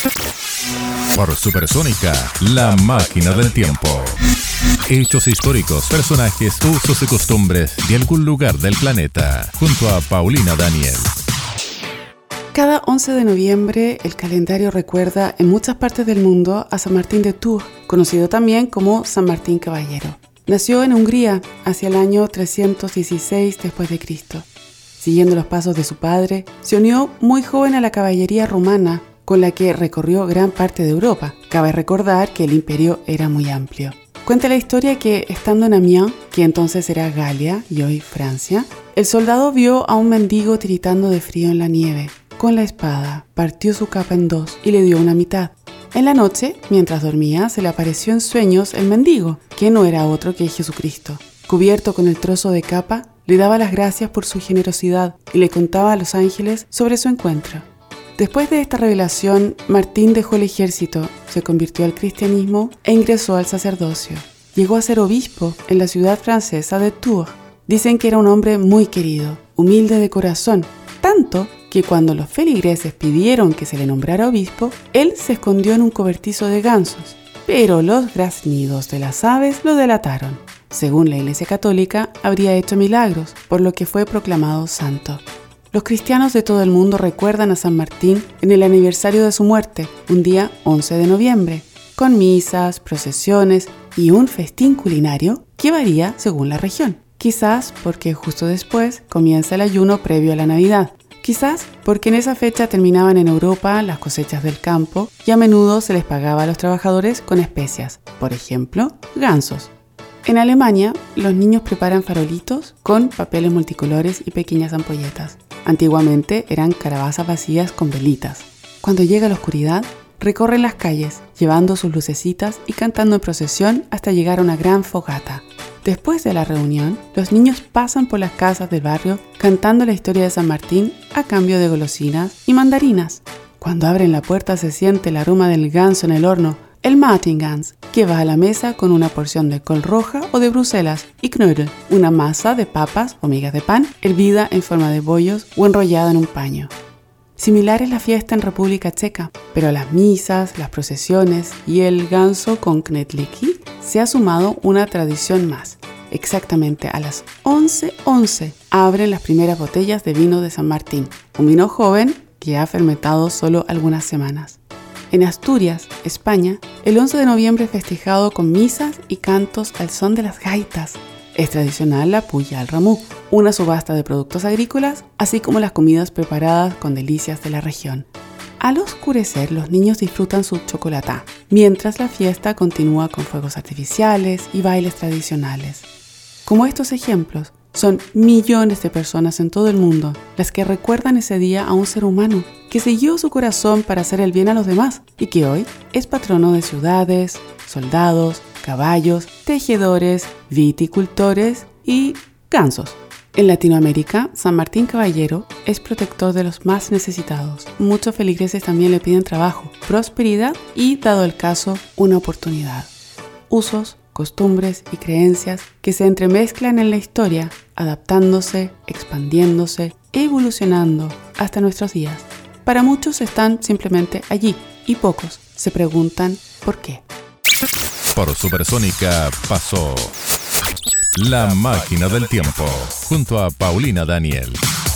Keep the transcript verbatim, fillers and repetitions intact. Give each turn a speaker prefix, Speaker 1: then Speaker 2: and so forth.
Speaker 1: Por Supersónica, la máquina del tiempo. Hechos históricos, personajes, usos y costumbres de algún lugar del planeta. Junto a Paulina Daniel.
Speaker 2: Cada once de noviembre, el calendario recuerda en muchas partes del mundo a San Martín de Tours, conocido también como San Martín Caballero. Nació en Hungría hacia el año trescientos dieciséis después de Cristo. Siguiendo los pasos de su padre, se unió muy joven a la caballería romana, con la que recorrió gran parte de Europa. Cabe recordar que el imperio era muy amplio. Cuenta la historia que, estando en Amiens, que entonces era Galia y hoy Francia, el soldado vio a un mendigo tiritando de frío en la nieve. Con la espada, partió su capa en dos y le dio una mitad. En la noche, mientras dormía, se le apareció en sueños el mendigo, que no era otro que Jesucristo. Cubierto con el trozo de capa, le daba las gracias por su generosidad y le contaba a los ángeles sobre su encuentro. Después de esta revelación, Martín dejó el ejército, se convirtió al cristianismo e ingresó al sacerdocio. Llegó a ser obispo en la ciudad francesa de Tours. Dicen que era un hombre muy querido, humilde de corazón, tanto que cuando los feligreses pidieron que se le nombrara obispo, él se escondió en un cobertizo de gansos, pero los graznidos de las aves lo delataron. Según la Iglesia Católica, habría hecho milagros, por lo que fue proclamado santo. Los cristianos de todo el mundo recuerdan a San Martín en el aniversario de su muerte, un día once de noviembre, con misas, procesiones y un festín culinario que varía según la región. Quizás porque justo después comienza el ayuno previo a la Navidad. Quizás porque en esa fecha terminaban en Europa las cosechas del campo y a menudo se les pagaba a los trabajadores con especias, por ejemplo, gansos. En Alemania, los niños preparan farolitos con papeles multicolores y pequeñas ampolletas. Antiguamente eran calabazas vacías con velitas. Cuando llega la oscuridad, recorren las calles, llevando sus lucecitas y cantando en procesión hasta llegar a una gran fogata. Después de la reunión, los niños pasan por las casas del barrio cantando la historia de San Martín a cambio de golosinas y mandarinas. Cuando abren la puerta se siente el aroma del ganso en el horno, el Martingans, que va a la mesa con una porción de col roja o de Bruselas y Knödel, una masa de papas o migas de pan hervida en forma de bollos o enrollada en un paño. Similar es la fiesta en República Checa, pero a las misas, las procesiones y el ganso con knedlíky se ha sumado una tradición más. Exactamente a las once once abren las primeras botellas de vino de San Martín, un vino joven que ha fermentado solo algunas semanas. En Asturias, España, el once de noviembre es festejado con misas y cantos al son de las gaitas. Es tradicional la pulla al ramú, una subasta de productos agrícolas, así como las comidas preparadas con delicias de la región. Al oscurecer, los niños disfrutan su chocolatá, mientras la fiesta continúa con fuegos artificiales y bailes tradicionales. Como estos ejemplos, son millones de personas en todo el mundo las que recuerdan ese día a un ser humano que siguió su corazón para hacer el bien a los demás y que hoy es patrono de ciudades, soldados, caballos, tejedores, viticultores y gansos. En Latinoamérica, San Martín Caballero es protector de los más necesitados. Muchos feligreses también le piden trabajo, prosperidad y, dado el caso, una oportunidad. Usos, costumbres y creencias que se entremezclan en la historia, adaptándose, expandiéndose e evolucionando hasta nuestros días. Para muchos están simplemente allí y pocos se preguntan por qué.
Speaker 1: Por Supersónica pasó La Máquina del Tiempo junto a Paulina Daniel.